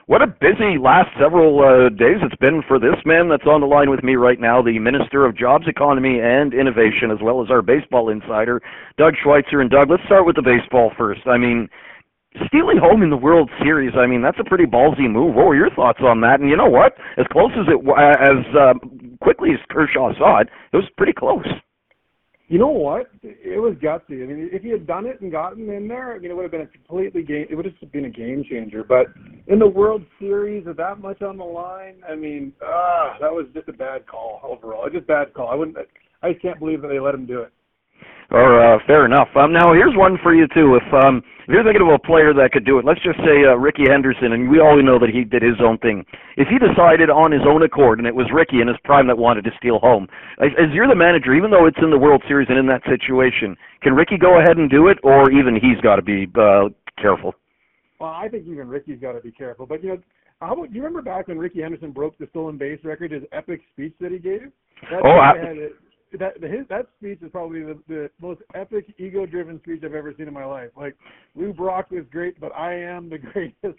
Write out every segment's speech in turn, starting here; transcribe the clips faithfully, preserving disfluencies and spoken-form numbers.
What a busy last several uh, days it's been for this man that's on the line with me right now, the Minister of Jobs, Economy, and Innovation, as well as our baseball insider, Doug Schweitzer. And Doug, let's start with the baseball first. I mean, stealing home in the World Series, I mean, that's a pretty ballsy move. What were your thoughts on that? And you know what? As close as it, as uh, quickly as Kershaw saw it, it was pretty close. You know what? It was gutsy. I mean, if he had done it and gotten in there, I mean, it would have been a completely game. It would have been a game changer. But in the World Series, with that much on the line, I mean, ah, that was just a bad call overall. Just a bad call. I wouldn't. I just can't believe that they let him do it. Or uh, fair enough. Um, now here's one for you too. If um, if you're thinking of a player that could do it, let's just say uh, Ricky Henderson, and we all know that he did his own thing. If he decided on his own accord, and it was Ricky in his prime that wanted to steal home, as, as you're the manager, even though it's in the World Series and in that situation, can Ricky go ahead and do it, or even he's got to be uh, careful? Well, I think even Ricky's got to be careful. But you know, how about, do you remember back when Ricky Henderson broke the stolen base record? His epic speech that he gave. That oh, I, had it. That his, that speech is probably the, the most epic, ego-driven speech I've ever seen in my life. Like, Lou Brock is great, but I am the greatest.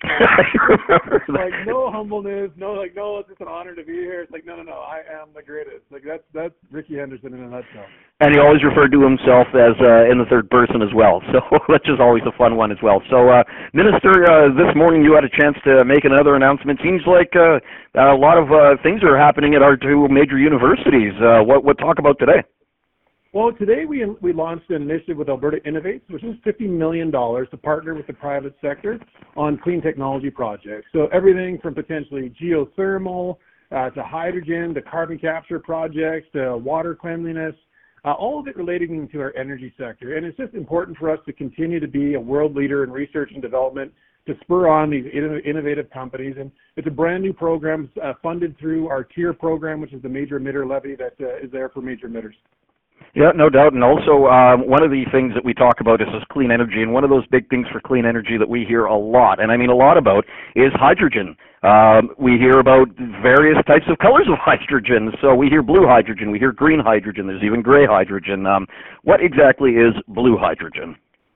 Like, no humbleness, no, like, no, it's just an honor to be here. It's like, no, no, no, I am the greatest. Like, that's that's Ricky Henderson in a nutshell. And he always referred to himself as uh, in the third person as well. So that's just always a fun one as well. So, uh, Minister, uh, this morning you had a chance to make another announcement. Seems like uh, a lot of uh, things are happening at our two major universities. Uh, what what talk about today? Well, today we we launched an initiative with Alberta Innovates, which is fifty million dollars to partner with the private sector on clean technology projects. So everything from potentially geothermal uh, to hydrogen to carbon capture projects to water cleanliness, uh, all of it relating to our energy sector. And it's just important for us to continue to be a world leader in research and development to spur on these innovative companies. And it's a brand new program uh, funded through our TIER program, which is the major emitter levy that uh, is there for major emitters. Yeah, no doubt. And also, um, one of the things that we talk about is this clean energy, and one of those big things for clean energy that we hear a lot, and I mean a lot about, is hydrogen. Um, we hear about various types of colors of hydrogen. So we hear blue hydrogen, we hear green hydrogen, there's even gray hydrogen. Um, what exactly is blue hydrogen?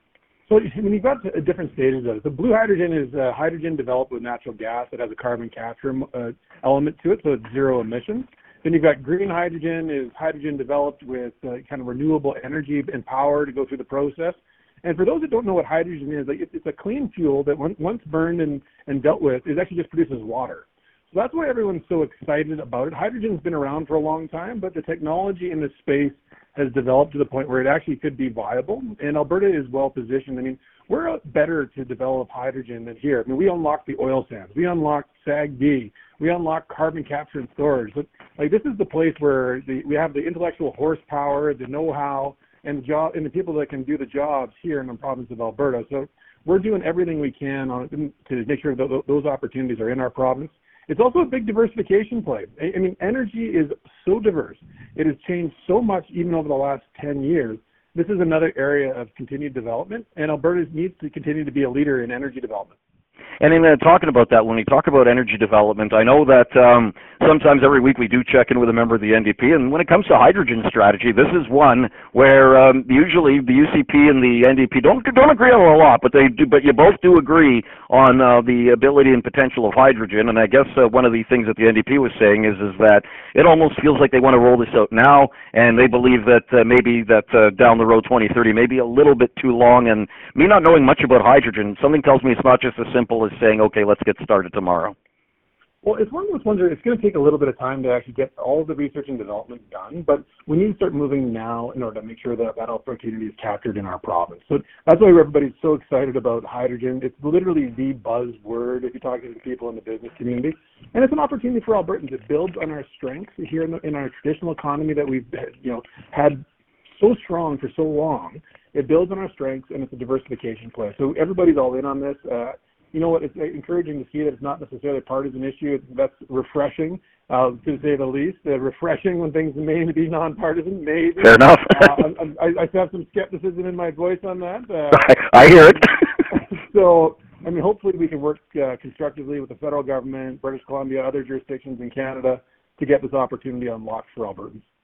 So I mean, you've got different stages of it. So blue hydrogen is uh, hydrogen developed with natural gas that has a carbon capture uh, element to it, so it's zero emissions. Then you've got green hydrogen, is hydrogen developed with uh, kind of renewable energy and power to go through the process. And for those that don't know what hydrogen is, like it's, it's a clean fuel that when, once burned and, and dealt with, it actually just produces water. So that's why everyone's so excited about it. Hydrogen's been around for a long time, but the technology in this space has developed to the point where it actually could be viable. And Alberta is well positioned. I mean, we're better to develop hydrogen than here. I mean, we unlocked the oil sands. We unlocked S A G D. We unlocked carbon capture and storage. But, like, this is the place where the, we have the intellectual horsepower, the know-how, and the job, and the people that can do the jobs here in the province of Alberta. So we're doing everything we can on, to make sure that those opportunities are in our province. It's also a big diversification play. I mean, energy is so diverse. It has changed so much even over the last ten years. This is another area of continued development, and Alberta needs to continue to be a leader in energy development. And in uh, talking about that, when we talk about energy development, I know that um, sometimes every week we do check in with a member of the N D P, and when it comes to hydrogen strategy, this is one where um, usually the U C P and the N D P don't don't agree on a lot, but they do. But you both do agree on uh, the ability and potential of hydrogen. And I guess uh, one of the things that the N D P was saying is is that it almost feels like they want to roll this out now, and they believe that uh, maybe that uh, down the road twenty thirty may be a little bit too long. And me not knowing much about hydrogen, something tells me it's not just as simple as saying, okay, let's get started tomorrow. Well, it's one of those ones where it's going to take a little bit of time to actually get all of the research and development done, but we need to start moving now in order to make sure that that opportunity is captured in our province. So that's why everybody's so excited about hydrogen. It's literally the buzzword if you're talking to people in the business community. And it's an opportunity for Albertans. It builds on our strengths here in, the, in our traditional economy that we've you know had so strong for so long. It builds on our strengths, and it's a diversification play. So everybody's all in on this. Uh, You know what, it's encouraging to see that it's not necessarily a partisan issue. That's refreshing, uh, to say the least. Uh, refreshing when things may be nonpartisan, maybe. Fair enough. uh, I, I have some skepticism in my voice on that. Uh, I, I hear it. So, I mean, hopefully we can work uh, constructively with the federal government, British Columbia, other jurisdictions in Canada to get this opportunity unlocked for Albertans.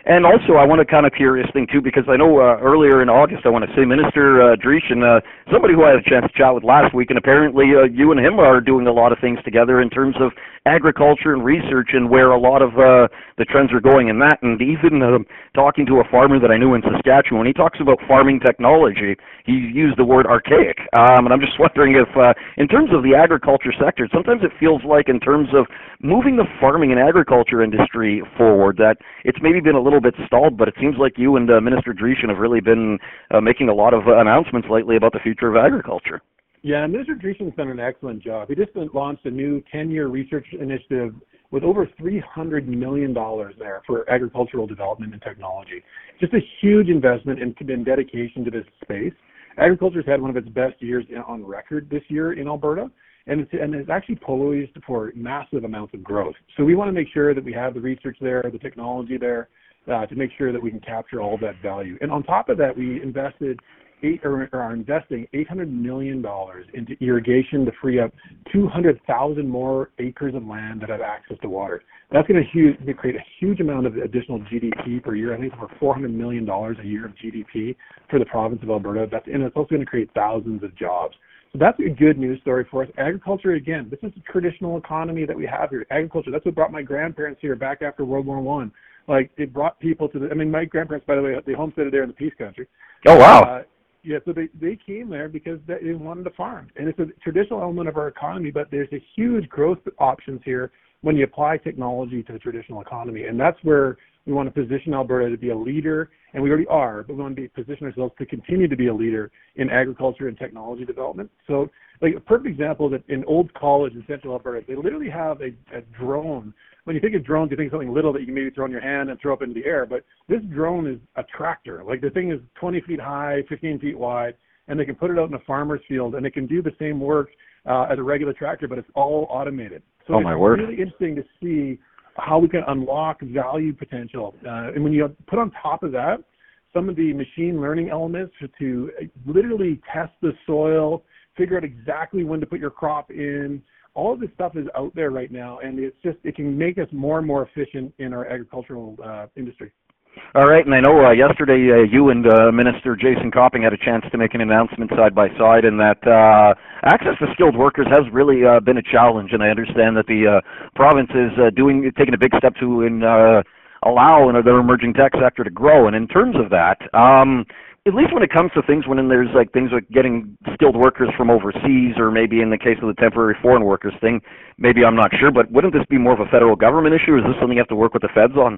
And also, I want to kind of curious thing too, because I know uh, earlier in August, I want to say Minister uh, Dreeshen, uh, somebody who I had a chance to chat with last week, and apparently uh, you and him are doing a lot of things together in terms of agriculture and research and where a lot of uh, the trends are going in that. And even uh, talking to a farmer that I knew in Saskatchewan, he talks about farming technology. He used the word archaic, um, and I'm just wondering if, uh, in terms of the agriculture sector, sometimes it feels like in terms of moving the farming and agriculture industry forward, that it's maybe been a little bit stalled, but it seems like you and uh, Minister Dreeshen have really been uh, making a lot of uh, announcements lately about the future of agriculture. Yeah, Minister Dreeshen's done an excellent job. He just launched a new ten-year research initiative with over three hundred million dollars there for agricultural development and technology. Just a huge investment and, and dedication to this space. Agriculture's had one of its best years on record this year in Alberta, and it's, and it's actually poised for massive amounts of growth. So we want to make sure that we have the research there, the technology there, uh, to make sure that we can capture all of that value. And on top of that, we invested eight or, or are investing eight hundred million dollars into irrigation to free up two hundred thousand more acres of land that have access to water. That's going to create a huge amount of additional G D P per year. I think it's over four hundred million dollars a year of G D P for the province of Alberta. That's, and it's also going to create thousands of jobs. So that's a good news story for us. Agriculture, again, this is the traditional economy that we have here. Agriculture, that's what brought my grandparents here back after World War One. Like, it brought people to the, I mean, my grandparents, by the way, they homesteaded there in the Peace Country. Oh, wow. Uh, yeah, so they, they came there because they wanted to farm. And it's a traditional element of our economy, but there's a huge growth options here when you apply technology to the traditional economy. And that's where we want to position Alberta to be a leader, and we already are, but we want to be, position ourselves to continue to be a leader in agriculture and technology development. So, like, a perfect example that in Old College in Central Alberta, they literally have a, a drone. When you think of drones, you think of something little that you can maybe throw in your hand and throw up into the air, but this drone is a tractor. Like, the thing is twenty feet high, fifteen feet wide, and they can put it out in a farmer's field, and it can do the same work uh, as a regular tractor, but it's all automated. So oh, it's my word. really interesting to see how we can unlock value potential. Uh, and when you put on top of that some of the machine learning elements to, to literally test the soil, figure out exactly when to put your crop in, all of this stuff is out there right now, and it's just, it can make us more and more efficient in our agricultural uh, industry. All right, and I know uh, yesterday uh, you and uh, Minister Jason Copping had a chance to make an announcement side by side, and that uh, access to skilled workers has really uh, been a challenge. And I understand that the uh, province is uh, doing taking a big step to in, uh, allow uh, their emerging tech sector to grow. And in terms of that, um, at least when it comes to things when there's like things like getting skilled workers from overseas, or maybe in the case of the temporary foreign workers thing, maybe I'm not sure, but wouldn't this be more of a federal government issue? Or is this something you have to work with the feds on?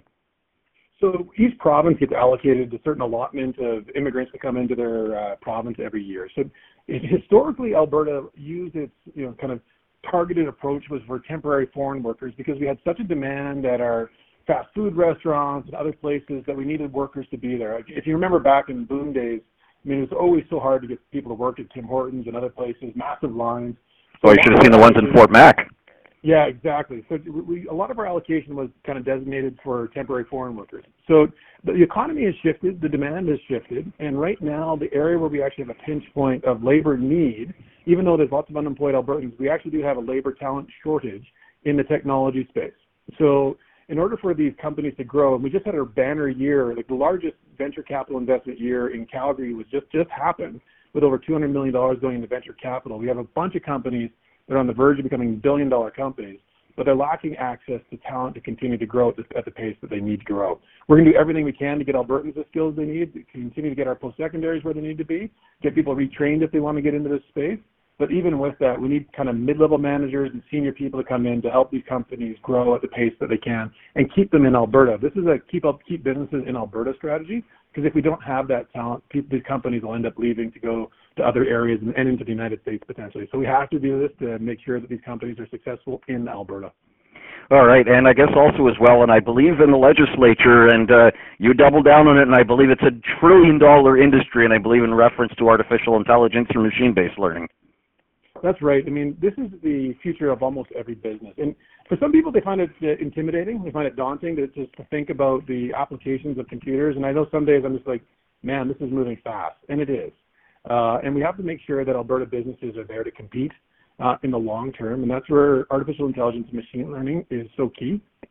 So each province gets allocated a certain allotment of immigrants that come into their uh, province every year. So it, historically, Alberta used its, you know, kind of targeted approach was for temporary foreign workers, because we had such a demand at our fast food restaurants and other places that we needed workers to be there. If you remember back in boom days, I mean, it was always so hard to get people to work at Tim Hortons and other places, massive lines. So oh, you should have seen the ones in Fort Mac. Yeah, exactly. So we, a lot of our allocation was kind of designated for temporary foreign workers. So the economy has shifted, the demand has shifted, and right now the area where we actually have a pinch point of labor need, even though there's lots of unemployed Albertans, we actually do have a labor talent shortage in the technology space. So in order for these companies to grow, and we just had our banner year, like the largest venture capital investment year in Calgary was just, just happened, with over two hundred million dollars going into venture capital. We have a bunch of companies that are on the verge of becoming billion-dollar companies, but they're lacking access to talent to continue to grow at the, at the pace that they need to grow. We're going to do everything we can to get Albertans the skills they need, to continue to get our post-secondaries where they need to be, get people retrained if they want to get into this space. But even with that, we need kind of mid-level managers and senior people to come in to help these companies grow at the pace that they can and keep them in Alberta. This is a keep up, keep businesses in Alberta strategy, because if we don't have that talent, people, these companies will end up leaving to go to other areas and, and into the United States potentially. So we have to do this to make sure that these companies are successful in Alberta. All right, and I guess also as well, and I believe in the legislature, and uh, you double down on it, and I believe it's a trillion-dollar industry, and I believe in reference to artificial intelligence or machine-based learning. That's right. I mean, this is the future of almost every business. And for some people, they find it uh, intimidating. They find it daunting to just to think about the applications of computers. And I know some days I'm just like, man, this is moving fast. And it is. Uh, and we have to make sure that Alberta businesses are there to compete uh, in the long term. And that's where artificial intelligence and machine learning is so key.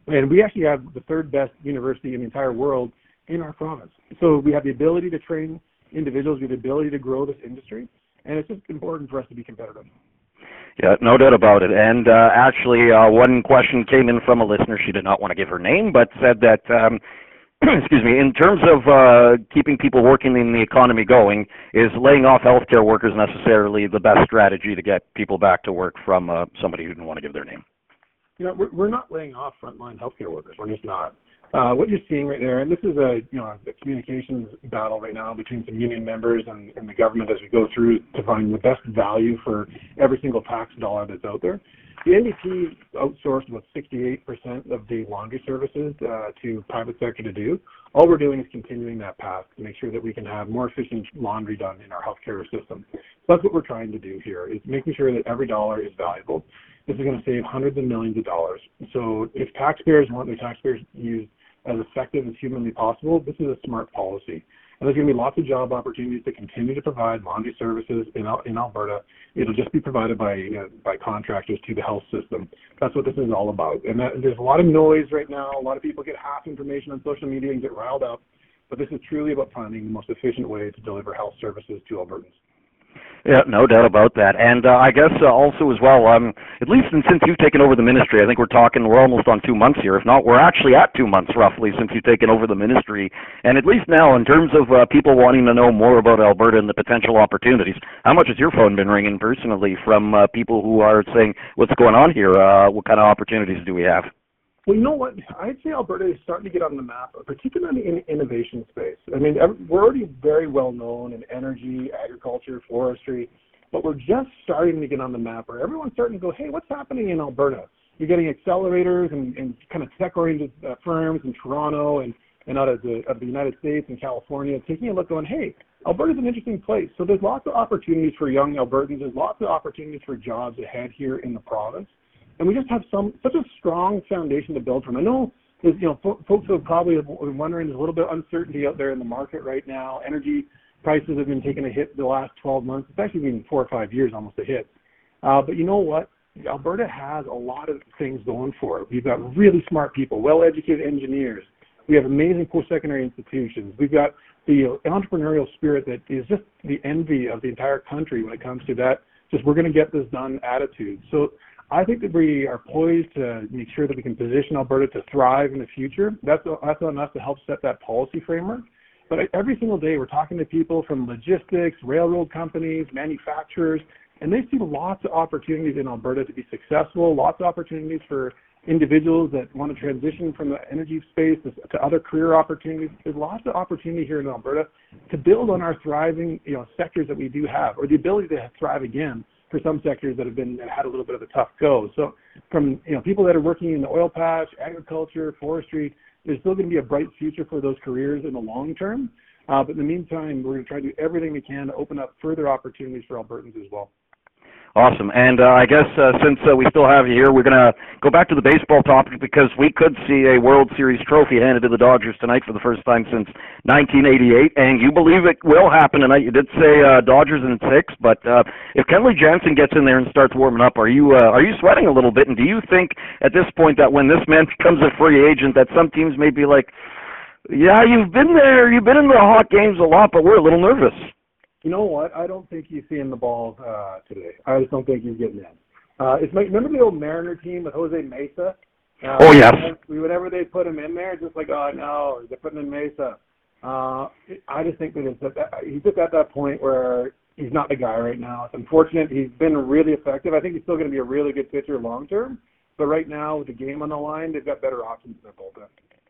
And we actually have the third best university in the entire world in our province. So we have the ability to train individuals, we have the ability to grow this industry, and it's just important for us to be competitive. Yeah, no doubt about it. And uh, actually, uh, one question came in from a listener. She did not want to give her name, but said that, um, excuse me, in terms of uh, keeping people working in the economy going, is laying off healthcare workers necessarily the best strategy to get people back to work from uh, somebody who didn't want to give their name? You know, we're, we're not laying off frontline healthcare workers. We're just not. Uh, what you're seeing right there, and this is a you know a communications battle right now between some union members and, and the government as we go through to find the best value for every single tax dollar that's out there. The N D P outsourced about sixty-eight percent of the laundry services uh, to private sector to do. All we're doing is continuing that path to make sure that we can have more efficient laundry done in our healthcare system. So that's what we're trying to do here, is making sure that every dollar is valuable. This is going to save hundreds of millions of dollars. So if taxpayers want their taxpayers used as effective as humanly possible, this is a smart policy. And there's going to be lots of job opportunities to continue to provide laundry services in, in Alberta. It'll just be provided by uh, by contractors to the health system. That's what this is all about. And that, there's a lot of noise right now. A lot of people get half information on social media and get riled up. But this is truly about finding the most efficient way to deliver health services to Albertans. Yeah, no doubt about that. And uh, I guess uh, also as well, um, at least in, since you've taken over the ministry, I think we're talking, we're almost on two months here. If not, we're actually at two months roughly since you've taken over the ministry. And at least now, in terms of uh, people wanting to know more about Alberta and the potential opportunities, how much has your phone been ringing personally from uh, people who are saying, what's going on here? Uh, what kind of opportunities do we have? Well, you know what? I'd say Alberta is starting to get on the map, particularly in the innovation space. I mean, we're already very well known in energy, agriculture, forestry, but we're just starting to get on the map where everyone's starting to go, hey, what's happening in Alberta? You're getting accelerators and, and kind of tech-oriented uh, firms in Toronto and, and out of the, of the United States and California taking a look going, hey, Alberta's an interesting place. So there's lots of opportunities for young Albertans. There's lots of opportunities for jobs ahead here in the province. And we just have some such a strong foundation to build from. I know there's, you know, fo- folks are probably wondering, there's a little bit of uncertainty out there in the market right now. Energy prices have been taking a hit the last twelve months. It's actually been four or five years almost a hit. Uh, but you know what? Alberta has a lot of things going for it. We've got really smart people, well-educated engineers. We have amazing post-secondary institutions. We've got the entrepreneurial spirit that is just the envy of the entire country when it comes to that, just we're going to get this done attitude. So I think that we are poised to make sure that we can position Alberta to thrive in the future. That's, that's on us to help set that policy framework. But every single day we're talking to people from logistics, railroad companies, manufacturers, and they see lots of opportunities in Alberta to be successful, lots of opportunities for individuals that want to transition from the energy space to, to other career opportunities. There's lots of opportunity here in Alberta to build on our thriving, you know, sectors that we do have, or the ability to thrive again for some sectors that have been had a little bit of a tough go. So from, you know, people that are working in the oil patch, agriculture, forestry, there's still going to be a bright future for those careers in the long term. Uh, but in the meantime, we're going to try to do everything we can to open up further opportunities for Albertans as well. Awesome. And uh, I guess uh, since uh, we still have you here, we're going to go back to the baseball topic because we could see a World Series trophy handed to the Dodgers tonight for the first time since nineteen eighty-eight. And you believe it will happen tonight. You did say uh, Dodgers in six, but uh, if Kenley Jansen gets in there and starts warming up, are you uh, are you sweating a little bit? And do you think at this point that when this man becomes a free agent that some teams may be like, yeah, you've been there, you've been in the hot games a lot, but we're a little nervous? You know what? I don't think he's seeing the ball uh, today. I just don't think he's getting in. Uh, it's like, remember the old Mariner team with Jose Mesa? Uh, oh, yes. Whenever they put him in there, just like, oh, no, they're putting in Mesa. Uh, I just think that, it's that he's just at that point where he's not the guy right now. It's unfortunate. He's been really effective. I think he's still going to be a really good pitcher long term. But right now, with the game on the line, they've got better options in their bullpen.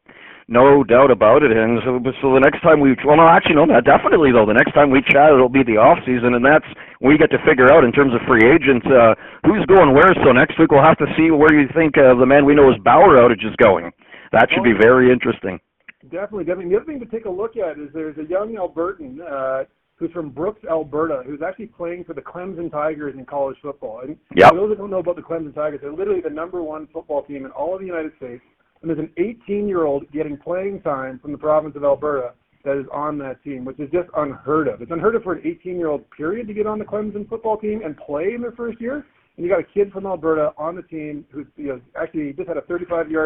No doubt about it. And so, so the next time we, well, no, actually, no, definitely, though. The next time we chat, it'll be the off season, and that's when we get to figure out in terms of free agents uh, who's going where. So next week we'll have to see where you think uh, the man we know as Bauer outage is going. That should be very interesting. Definitely, definitely. The other thing to take a look at is there's a young Albertan uh, who's from Brooks, Alberta, who's actually playing for the Clemson Tigers in college football. And yep. For those that don't know about the Clemson Tigers, they're literally the number one football team in all of the United States. And there's an eighteen-year-old getting playing time from the province of Alberta that is on that team, which is just unheard of. It's unheard of for an eighteen-year-old period to get on the Clemson football team and play in their first year. And you got a kid from Alberta on the team who, you know, actually just had a thirty-five-yard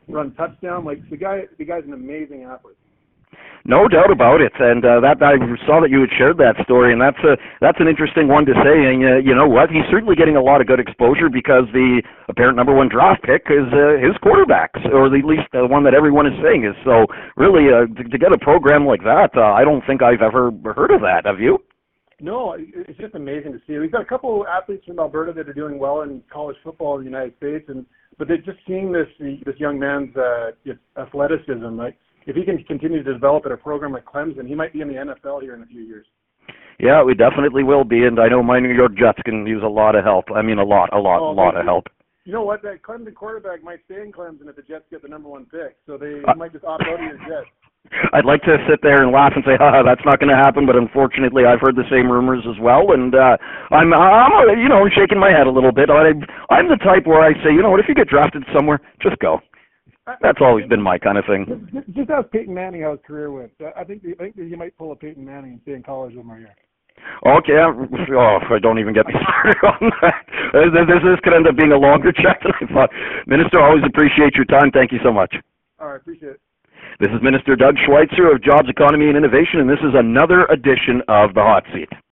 run touchdown. Like the guy, the guy's an amazing athlete. No doubt about it, and uh, that I saw that you had shared that story, and that's a that's an interesting one to say. And uh, you know what? He's certainly getting a lot of good exposure because the apparent number one draft pick is uh, his quarterbacks, or at least the one that everyone is saying is. So really, uh, to, to get a program like that, uh, I don't think I've ever heard of that. Have you? No, it's just amazing to see. We've got a couple athletes from Alberta that are doing well in college football in the United States, and but they're just seeing this this young man's uh, athleticism, like. If he can continue to develop at a program like Clemson, he might be in the N F L here in a few years. Yeah, we definitely will be, and I know my New York Jets can use a lot of help. I mean, a lot, a lot, a oh, lot of help. You know what? That Clemson quarterback might stay in Clemson if the Jets get the number one pick, so they uh, might just opt out of your Jets. I'd like to sit there and laugh and say, "Ha, that's not going to happen." But unfortunately, I've heard the same rumors as well, and uh, I'm, I'm, you know, shaking my head a little bit. I, I'm the type where I say, you know what? If you get drafted somewhere, just go. That's always been my kind of thing. Just, just ask Peyton Manning how his career went. I think I think you might pull a Peyton Manning and stay in college with him here. Okay. Oh, I don't even get me started on that. This, this could end up being a longer chat than I thought. Minister, always appreciate your time. Thank you so much. All right, appreciate it. This is Minister Doug Schweitzer of Jobs, Economy, and Innovation, and this is another edition of The Hot Seat.